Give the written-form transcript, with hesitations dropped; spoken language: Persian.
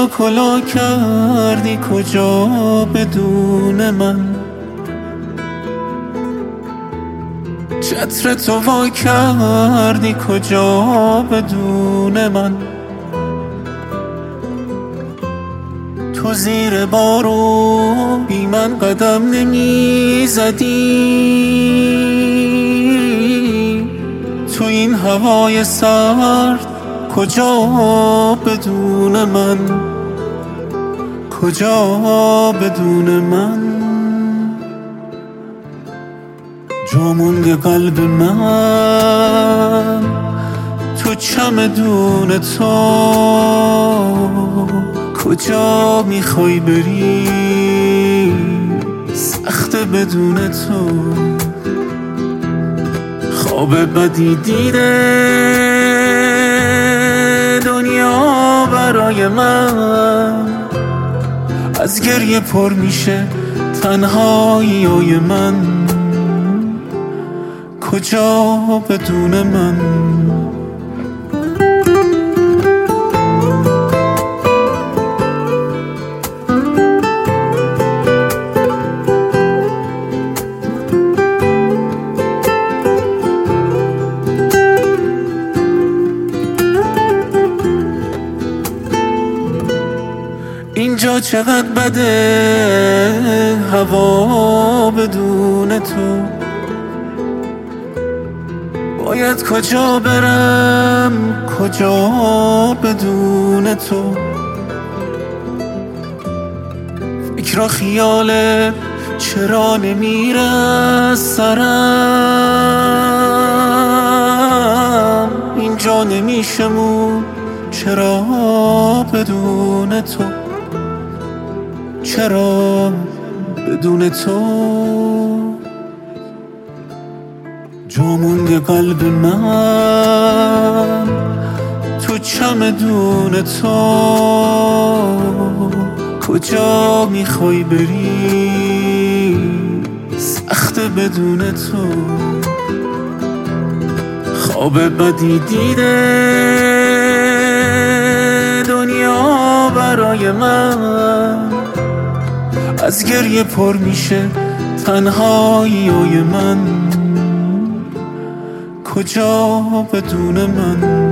کجا کلا کردی کجا بدون من، چتر تو وا کردی کجا بدون من، تو زیر بارون بی من قدم نمی زدی، تو این هوای سرد کجا بدون من، کجا بدون من. جا مونده قلب من تو چمدون تو، کجا میخوای بری سخته بدون تو. خواب بدی دیده دنیا برای من، از گریه پر میشه تنهاییای من، کجا بدون من. اینجا چقدر بده هوا بدون تو، باید کجا برم کجا بدون تو. فکر و خیالت چرا نمیره سرم، اینجا نمیشمون چرا بدون تو، چرا بدون تو. جا مونده قلب من تو چمدون تو، کجا میخوای بری سخته بدون تو. خواب بدی دیده دنیا برای من، از گریه پر میشه تنهاییای من، کجا بدون من.